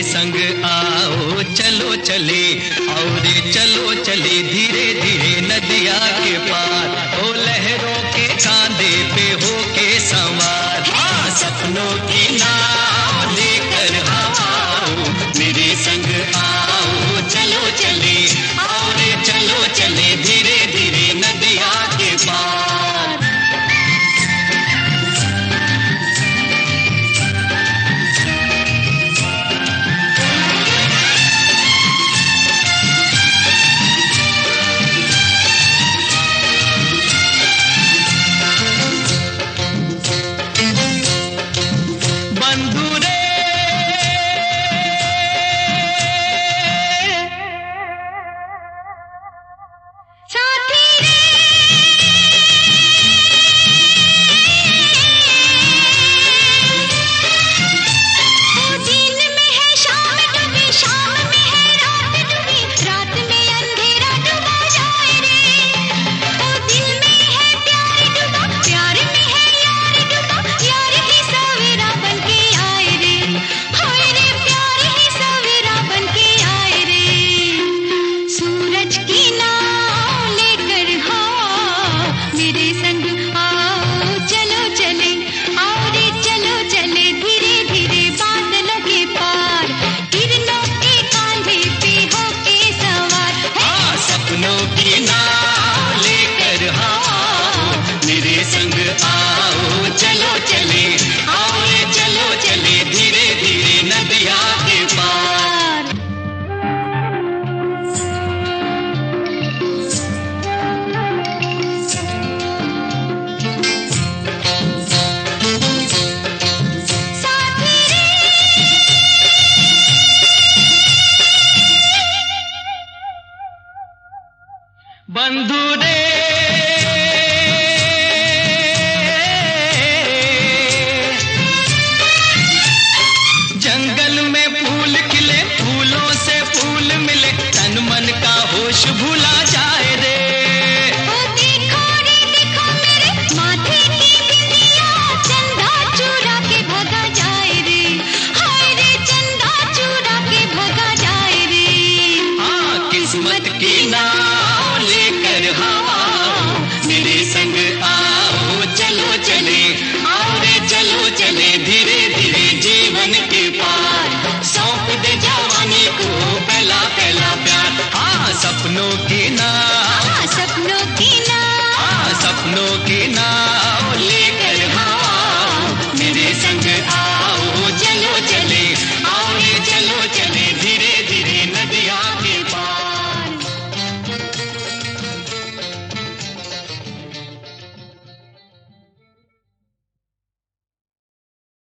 संग आओ चलो चले, और चलो चले धीरे धीरे नदिया के पार। ओ लहरों के कांधे पे होके सवार, हाँ सपनों की नाव लेकर आओ, मेरे संग आओ चलो चले, और चलो चले धीरे धीरे नदिया के पार। बंधु रे जंगल में फूल खिले, फूलों से फूल मिले, तन मन का होश भूला जाए रे। ओ देखो रे देखो मेरे माथे की बिंदिया, चंदा चुरा के भगा जाए रे, हाय रे चंदा चुरा के भगा जाए रे। हाँ किस्मत की नाव लेकर हाँ